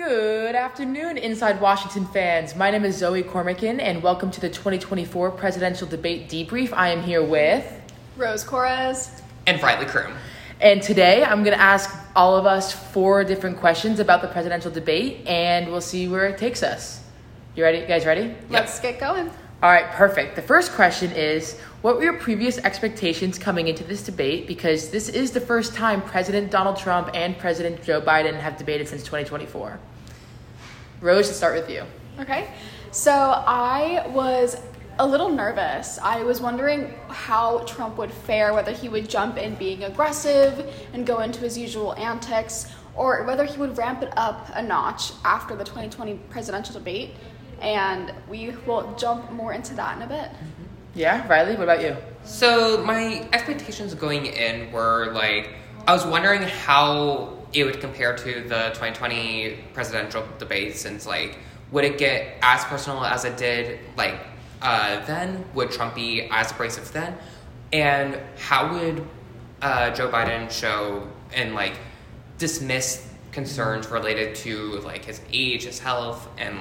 Good afternoon, Inside Washington fans. My name is Zoe Cormican, and welcome to the 2024 Presidential Debate Debrief. I am here with Rose Corres and Riley Kroom. And today I'm going to ask all of us 4 different questions about the presidential debate, and we'll see where it takes us. You ready? You guys ready? Let's get going. All right, perfect. The first question is, what were your previous expectations coming into this debate? Because this is the first time President Donald Trump and President Joe Biden have debated since 2024. Rose, let's start with you. Okay. So I was a little nervous. I was wondering how Trump would fare, whether he would jump in being aggressive and go into his usual antics, or whether he would ramp it up a notch after the 2020 presidential debate. And we will jump more into that in a bit. Yeah, Riley, what about you? So my expectations going in were I was wondering how it would compare to the 2020 presidential debate, since would it get as personal as it did then? Would Trump be as abrasive then? And how would Joe Biden show and dismiss concerns related to his age, his health, and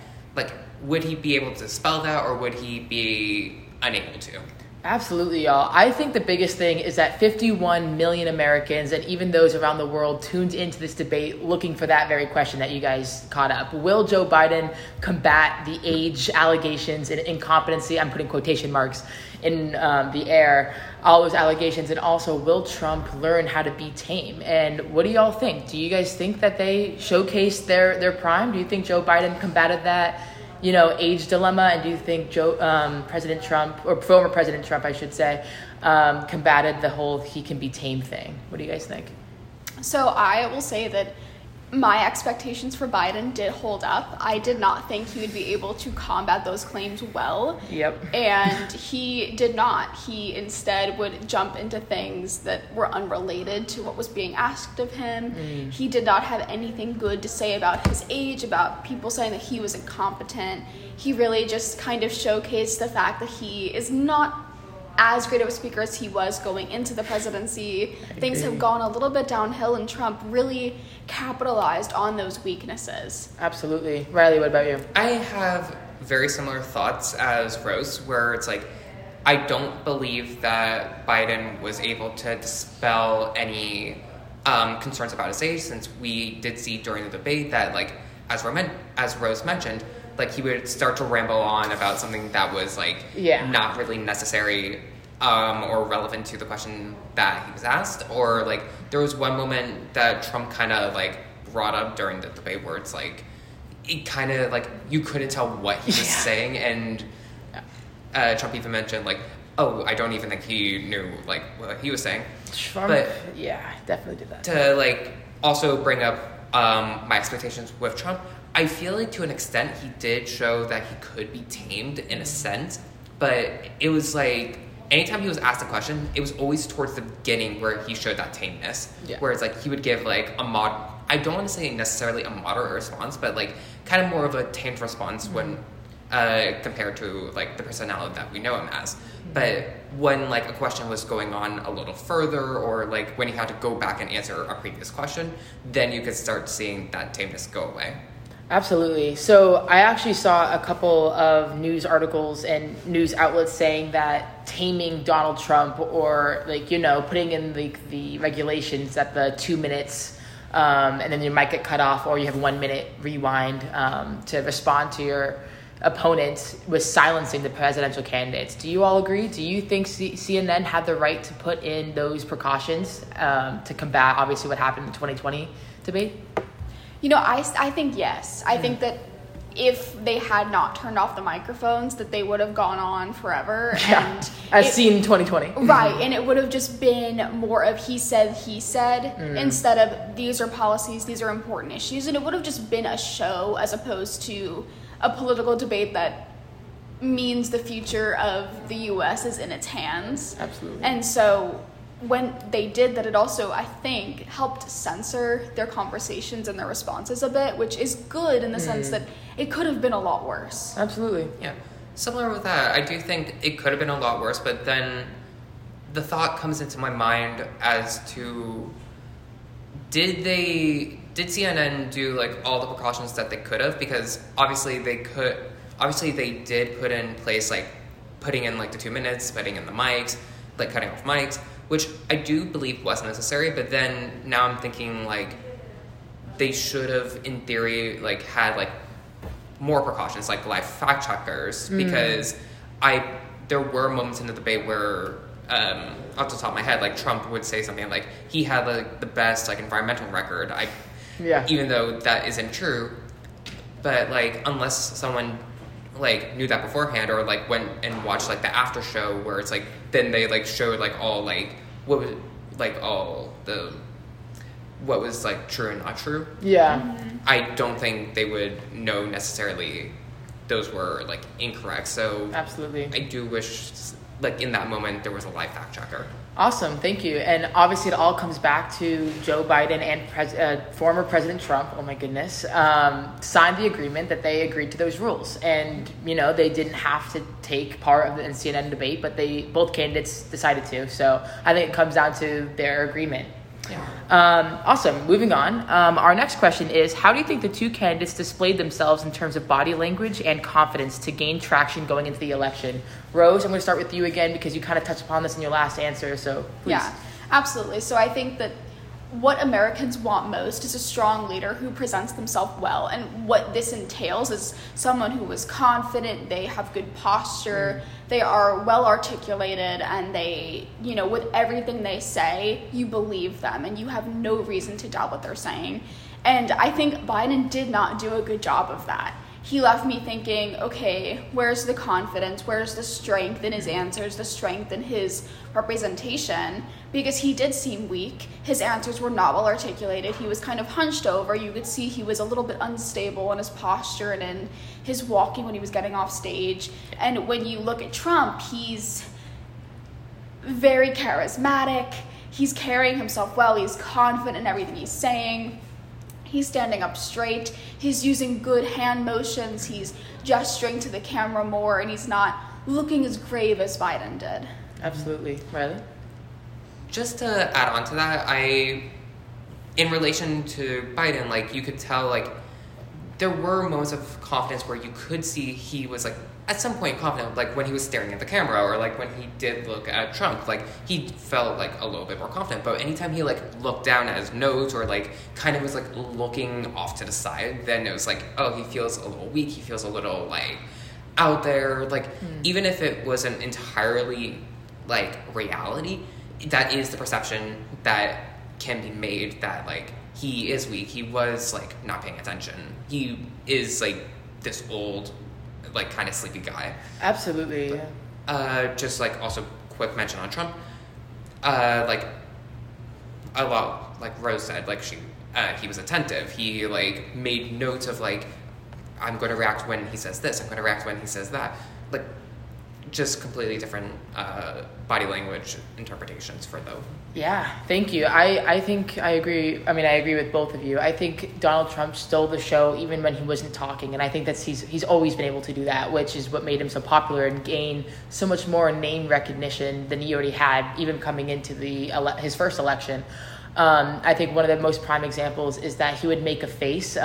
would he be able to dispel that, or would he be unable to? Absolutely, y'all. I think the biggest thing is that 51 million Americans and even those around the world tuned into this debate looking for that very question that you guys caught up. Will Joe Biden combat the age allegations and incompetency? I'm putting quotation marks in the air, all those allegations. And also, will Trump learn how to be tame? And what do y'all think? Do you guys think that they showcased their prime? Do you think Joe Biden combated that age dilemma? And do you think President Trump, or former President Trump, I should say, combated the whole he can be tamed thing? What do you guys think? So I will say that my expectations for Biden did hold up. I did not think he would be able to combat those claims well. Yep. And he did not. He instead would jump into things that were unrelated to what was being asked of him. He did not have anything good to say about his age, about people saying that he was incompetent. He really just kind of showcased the fact that he is not as great of a speaker as he was going into the presidency. Things have gone a little bit downhill, and Trump really capitalized on those weaknesses. Absolutely. Riley, what about you? I have very similar thoughts as Rose, where it's I don't believe that Biden was able to dispel any concerns about his age, since we did see during the debate that, as Rose mentioned, he would start to ramble on about something that was not really necessary or relevant to the question that he was asked. Or there was one moment that Trump kind of brought up during the debate where it's it kind of you couldn't tell what he was saying, and Trump even mentioned I don't even think he knew what he was saying. Trump, but definitely did that. To also bring up my expectations with Trump, I feel to an extent he did show that he could be tamed in a sense, but it was anytime he was asked a question, it was always towards the beginning where he showed that tameness. Yeah. Where it's he would give I don't want to say necessarily a moderate response, but kind of more of a tamed response when compared to the personality that we know him as. But when a question was going on a little further, or when he had to go back and answer a previous question, then you could start seeing that tameness go away. Absolutely. So I actually saw a couple of news articles and news outlets saying that taming Donald Trump, or putting in the regulations that the 2 minutes and then you might get cut off, or you have 1 minute rewind to respond to your opponent, was silencing the presidential candidates. Do you all agree? Do you think CNN had the right to put in those precautions to combat obviously what happened in the 2020 debate? I think yes. I think that if they had not turned off the microphones, that they would have gone on forever. Yeah, as seen in 2020. Right, and it would have just been more of he said, instead of these are policies, these are important issues. And it would have just been a show as opposed to a political debate that means the future of the U.S. is in its hands. Absolutely. And so when they did that, it also, I think, helped censor their conversations and their responses a bit, which is good in the sense that it could have been a lot worse. Absolutely. Yeah. Similar with that, I do think it could have been a lot worse, but then the thought comes into my mind as to, did they did CNN do like all the precautions that they could have? Because obviously they did put in place like putting in like the 2 minutes, putting in the mics, like cutting off mics, which I do believe was necessary. But then now I'm thinking like they should have, in theory, like had like more precautions, like live fact checkers, because there were moments in the debate where, off the top of my head, like Trump would say something like he had like the best like environmental record. Even though that isn't true, but like unless someone like knew that beforehand or like went and watched like the after show where it's like then they like showed like all like what was like all the what was like true and not true. I don't think they would know necessarily those were like incorrect. So absolutely, I do wish like in that moment there was a live fact checker. Awesome, thank you. And obviously it all comes back to Joe Biden and former President Trump, oh my goodness, signed the agreement that they agreed to those rules. And, you know, they didn't have to take part of the CNN debate, but both candidates decided to. So I think it comes down to their agreement. Awesome. Moving on. Our next question is, how do you think the two candidates displayed themselves in terms of body language and confidence to gain traction going into the election? Rose, I'm going to start with you again because you kind of touched upon this in your last answer. So please. Yeah, absolutely. So I think that what Americans want most is a strong leader who presents themselves well. And what this entails is someone who is confident, they have good posture, they are well articulated, and they, you know, with everything they say, you believe them and you have no reason to doubt what they're saying. And I think Biden did not do a good job of that. He left me thinking, okay, where's the confidence? Where's the strength in his answers, the strength in his representation? Because he did seem weak. His answers were not well articulated. He was kind of hunched over. You could see he was a little bit unstable in his posture and in his walking when he was getting off stage. And when you look at Trump, he's very charismatic. He's carrying himself well. He's confident in everything he's saying. He's standing up straight. He's using good hand motions. He's gesturing to the camera more, and he's not looking as grave as Biden did. Absolutely. Riley? Just to add on to that, in relation to Biden, like you could tell, like there were moments of confidence where you could see he was like at some point confident, like when he was staring at the camera or like when he did look at Trump, like he felt like a little bit more confident. But anytime he like looked down at his nose or like kind of was like looking off to the side, then it was like, oh, he feels a little weak. He feels a little like out there. Like even if it wasn't entirely like reality, that is the perception that can be made that like he is weak. He was like not paying attention. He is like this old, like kind of sleepy guy. Absolutely. Just like also quick mention on Trump. Like a lot, like Rose said, like he was attentive. He like made notes of like, I'm going to react when he says this. I'm going to react when he says that. Like just completely different body language interpretations for them. Yeah, thank you. I think I agree. I mean, I agree with both of you. I think Donald Trump stole the show even when he wasn't talking, and I think that's he's always been able to do that, which is what made him so popular and gain so much more name recognition than he already had, even coming into his first election. I think one of the most prime examples is that he would make a face.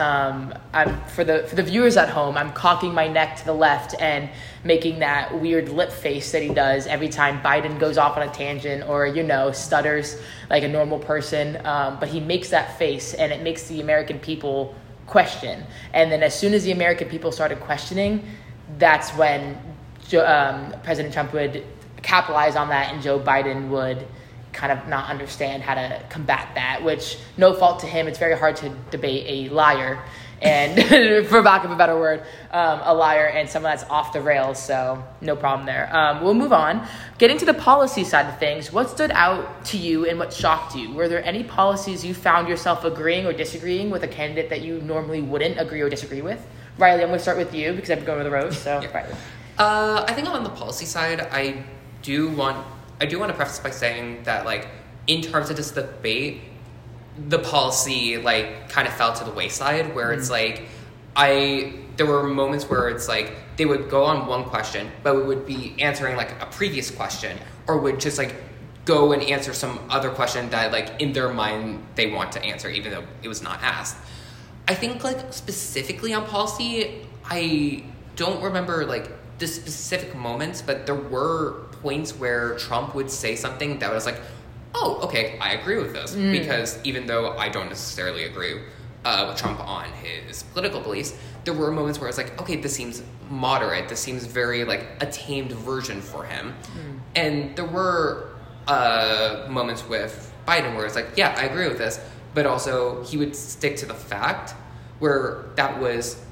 For the viewers at home, I'm cocking my neck to the left and making that weird lip face that he does every time Biden goes off on a tangent or, you know, stutters like a normal person. But he makes that face and it makes the American people question. And then as soon as the American people started questioning, that's when President Trump would capitalize on that and Joe Biden would kind of not understand how to combat that, which no fault to him. It's very hard to debate a liar and for lack of a better word, a liar and someone that's off the rails. So no problem there. We'll move on. Getting to the policy side of things, what stood out to you and what shocked you? Were there any policies you found yourself agreeing or disagreeing with a candidate that you normally wouldn't agree or disagree with? Riley, I'm going to start with you because I've been going with the Rose. So yeah. Riley. I think on the policy side, I do want to preface by saying that, like, in terms of this debate, the policy, like, kind of fell to the wayside, where it's, like, there were moments where it's, like, they would go on one question, but we would be answering, like, a previous question, or would just, like, go and answer some other question that like in their mind they want to answer, even though it was not asked. I think like specifically on policy, I don't remember like the specific moments, but there were points where Trump would say something that was like, oh, okay, I agree with this. Because even though I don't necessarily agree with Trump on his political beliefs, there were moments where I was like, okay, this seems moderate. This seems very like a tamed version for him. And there were moments with Biden where it's like, yeah, I agree with this. But also he would stick to the fact where that was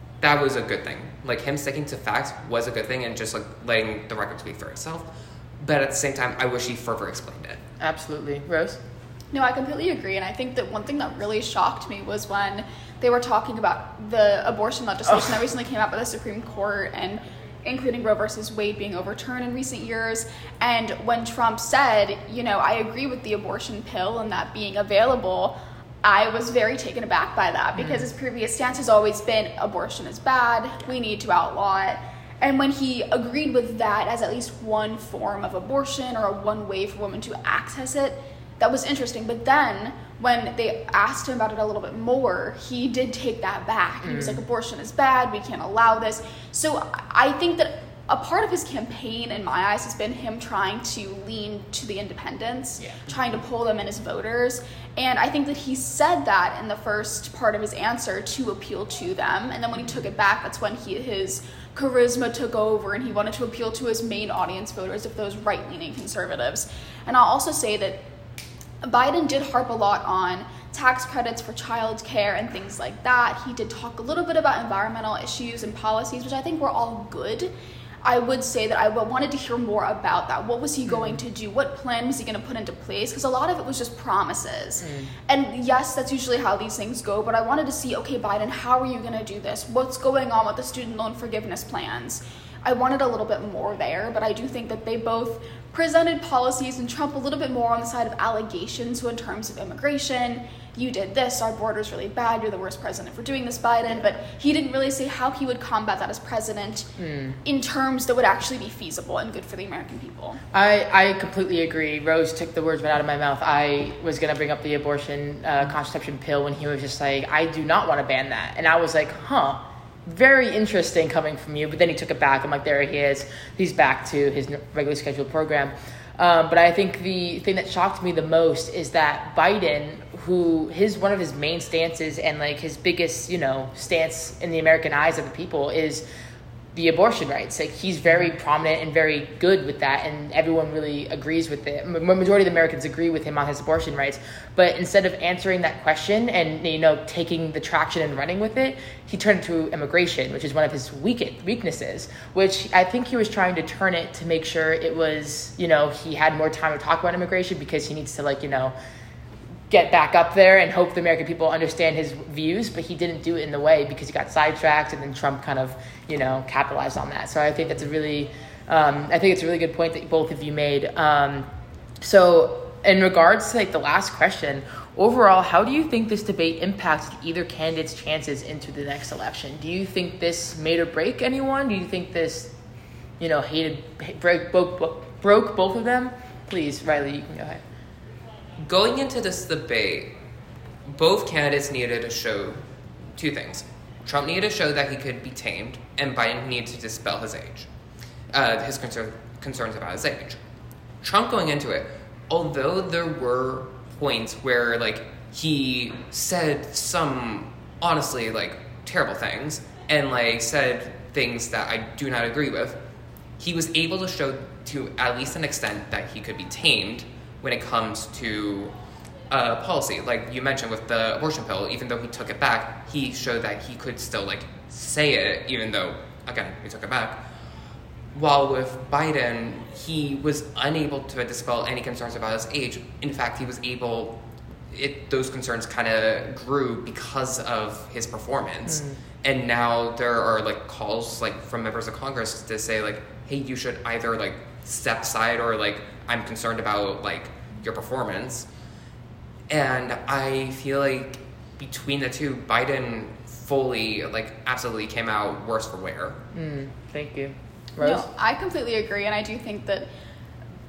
a good thing. Like him sticking to facts was a good thing and just like letting the record speak for itself. But at the same time, I wish he further explained it. Absolutely. Rose? No, I completely agree. And I think that one thing that really shocked me was when they were talking about the abortion legislation that recently came out by the Supreme Court, and including Roe versus Wade being overturned in recent years. And when Trump said, you know, I agree with the abortion pill and that being available, I was very taken aback by that, because his previous stance has always been abortion is bad, we need to outlaw it. And when he agreed with that as at least one form of abortion or one way for women to access it, that was interesting. But then when they asked him about it a little bit more, he did take that back. He was like, abortion is bad, we can't allow this. So I think that a part of his campaign, in my eyes, has been him trying to lean to the independents, trying to pull them in as voters. And I think that he said that in the first part of his answer to appeal to them. And then when he took it back, that's when his charisma took over and he wanted to appeal to his main audience voters of those right-leaning conservatives. And I'll also say that Biden did harp a lot on tax credits for childcare and things like that. He did talk a little bit about environmental issues and policies, which I think were all good. I would say that I wanted to hear more about that. What was he going to do? What plan was he going to put into place? Because a lot of it was just promises. And yes, that's usually how these things go, but I wanted to see, okay, Biden, how are you going to do this? What's going on with the student loan forgiveness plans? I wanted a little bit more there, but I do think that they both presented policies, and Trump a little bit more on the side of allegations. So in terms of immigration, you did this, our border's really bad, you're the worst president for doing this, Biden. But he didn't really say how he would combat that as president in terms that would actually be feasible and good for the American people. I completely agree. Rose took the words right out of my mouth. I was going to bring up the abortion contraception pill when he was just like, I do not want to ban that. And I was like, very interesting coming from you. But then he took it back. I'm like, there he is. He's back to his regularly scheduled program. But I think the thing that shocked me the most is that Biden, one of his main stances and like his biggest, stance in the American eyes of the people is the abortion rights. Like he's very prominent and very good with that, and everyone really agrees with it. Majority of the Americans agree with him on his abortion rights. But instead of answering that question and taking the traction and running with it, he turned to immigration, which is one of his weaknesses. Which I think he was trying to turn it to make sure it was he had more time to talk about immigration, because he needs to get back up there and hope the American people understand his views. But he didn't do it in the way, because he got sidetracked, and then Trump kind of capitalized on that. So I think that's a really good point that both of you made. So in regards to the last question, overall, how do you think this debate impacted either candidate's chances into the next election? Do you think this made or break anyone? Do you think this, broke both of them? Please, Riley, you can go ahead. Going into this debate, both candidates needed to show two things. Trump needed to show that he could be tamed, and Biden needed to dispel his concerns about his age. Trump going into it, although there were points where he said some honestly terrible things and said things that I do not agree with, he was able to show to at least an extent that he could be tamed when it comes to policy. Like you mentioned with the abortion pill, even though he took it back, he showed that he could still say it, even though, again, he took it back. While with Biden, he was unable to dispel any concerns about his age. In fact, he was able, those concerns kind of grew because of his performance. And now there are calls from members of Congress to say hey, you should either step aside or I'm concerned about your performance. And I feel between the two, Biden fully absolutely came out worse for wear. Thank you. Rose? No, I completely agree, and I do think that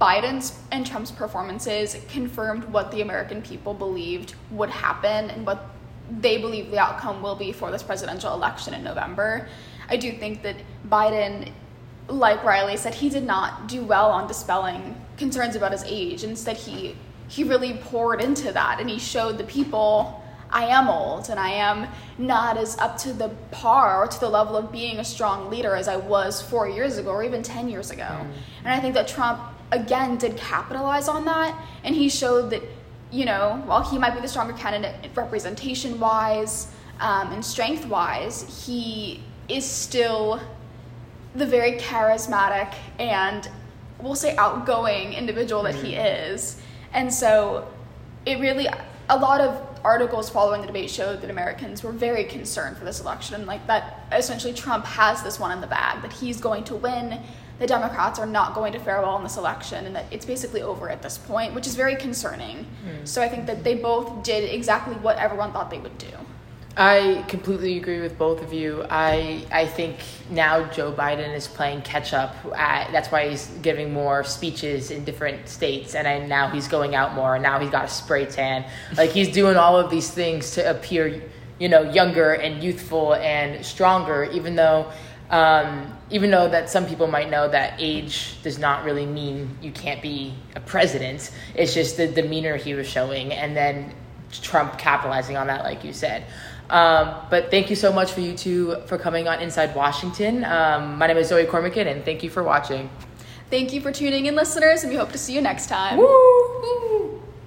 Biden's and Trump's performances confirmed what the American people believed would happen and what they believe the outcome will be for this presidential election in November. I do think that Biden, like Riley said, he did not do well on dispelling concerns about his age. Instead, he really poured into that, and he showed the people, I am old and I am not as up to the par or to the level of being a strong leader as I was 4 years ago or even 10 years ago. And I think that Trump, again, did capitalize on that, and he showed that, you know, while he might be the stronger candidate representation-wise and strength-wise, he is still the very charismatic and, we'll say, outgoing individual that he is. And so it really, a lot of articles following the debate showed that Americans were very concerned for this election, like that essentially Trump has this one in the bag, that he's going to win, the Democrats are not going to fare well in this election, and that it's basically over at this point, which is very concerning. So I think that they both did exactly what everyone thought they would do. I completely agree with both of you. I think now Joe Biden is playing catch up. That's why he's giving more speeches in different states, and now he's going out more. And now he's got a spray tan. Like, he's doing all of these things to appear, you know, younger and youthful and stronger. Even though that some people might know that age does not really mean you can't be a president. It's just the demeanor he was showing, and then Trump capitalizing on that, like you said. But thank you so much for you two for coming on Inside Washington. My name is Zoe Cormican, and thank you for watching. Thank you for tuning in, listeners, and we hope to see you next time. Woo!